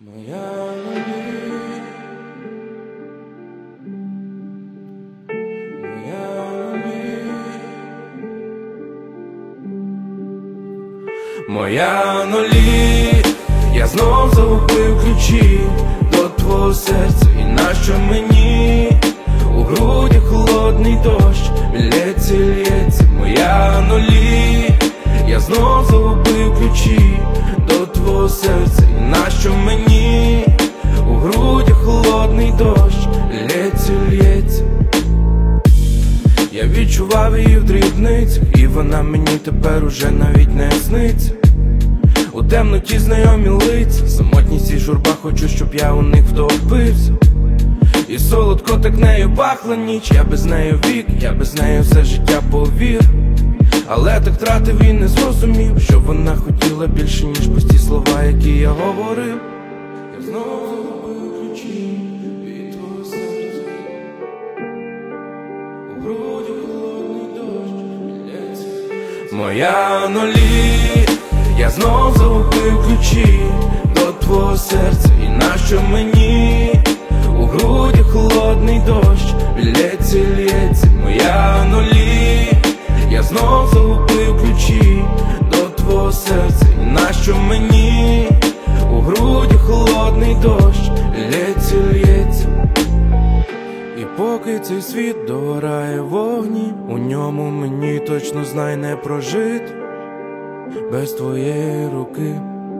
Моя нулі, моя нулі, моя нулі, я знов загубив ключі до твого серця. І нащо мені у грудях холодний дощ лється, лється. Моя нулі, я знов загубив ключі до твого серця. І нащо мені у грудях холодний дощ лється, лється. Я відчував її в дрібницях, і вона мені тепер уже навіть не сниться. У темноті знайомі лиця, самотність і журба, хочу, щоб я у них втопився. І солодко так нею пахла ніч, я без неї вік, я без неї все життя повір. Але так втратив і не зрозумів, що вона хотіла більше, ніж пусті слова, які я говорив. Я знову загубив ключі від твого серця. У грудях холодний дощ лється. Моя нулі, я знов загубив ключі до твого серця. І нащо мені у грудях холодний дощ лється, лється. Моя нулі, я знов загубив ключі до твого серця. І нащо мені у грудях холодний дощ лється, лється. І поки цей світ догорає в вогні, у ньому мені точно, знай, не прожити без твоєї руки.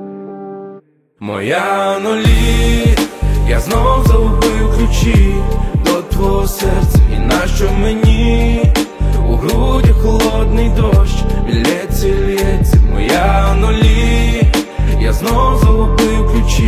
Моя нулі, я знов загубив ключі до твого серця. І нащо мені у грудях холодний дощ лється, лється. Моя нулі, я знов загубив ключі